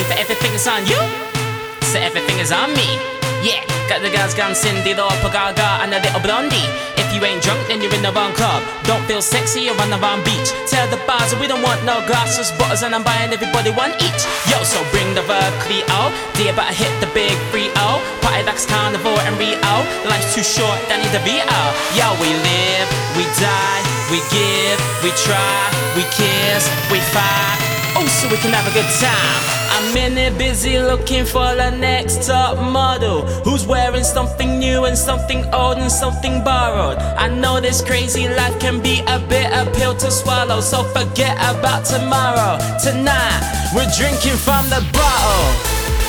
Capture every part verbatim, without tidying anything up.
saying for everything is on you, so everything is on me. Yeah, got the girls gone Cindy, Lauper, Gaga, and a little blondie. If you ain't drunk, then you're in the wrong club. Don't feel sexy, you're on the wrong beach. Tell the bars we don't want no glasses, bottles, and I'm buying everybody one each. Yo, so bring the verb Cleo. Dear, better hit the big three oh. Party that's carnivore and Rio. Life's too short, that need the V O. Yo, we live, we die, we give, we try, we kiss, we fight. Oh, so we can have a good time. I'm in it busy looking for the next top model who's wearing something new and something old and something borrowed. I know this crazy life can be a bit a pill to swallow, so forget about tomorrow. Tonight, we're drinking from the bottle.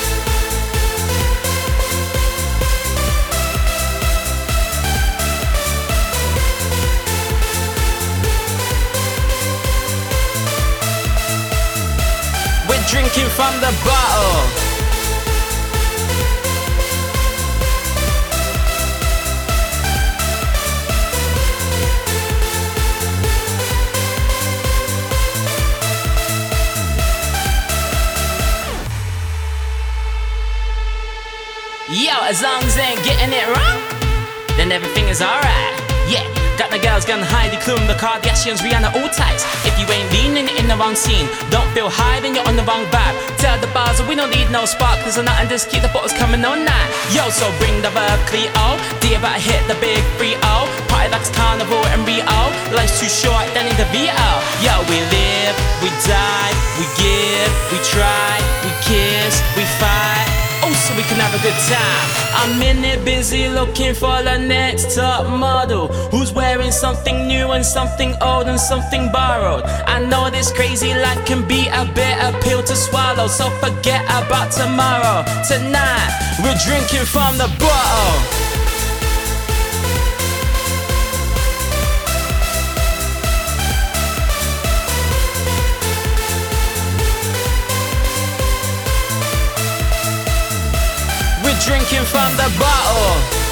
Drinking from the bottle. Yo, as long as they ain't getting it wrong, then everything is alright. Yeah. Got the girls gone Heidi Klum, the Kardashians, Rihanna, all types. If you ain't leaning in the wrong scene, don't feel high, then you're on the wrong vibe. Tell the bars that we don't need no sparklers or nothing, just keep the bottles coming on night. Yo, so bring the verb Cleo. Dear, better hit the big three oh. Party that's carnivore and Rio. Life's too short, that need the V O. Yo, we live, we die, we give, we try, we kiss, we fight. Oh, so we can have a good time. I'm in it busy looking for the next top model who's wearing something new and something old and something borrowed. I know this crazy life can be a bit a pill to swallow, so forget about tomorrow. Tonight, we're drinking from the bottle. Drinking from the bottle.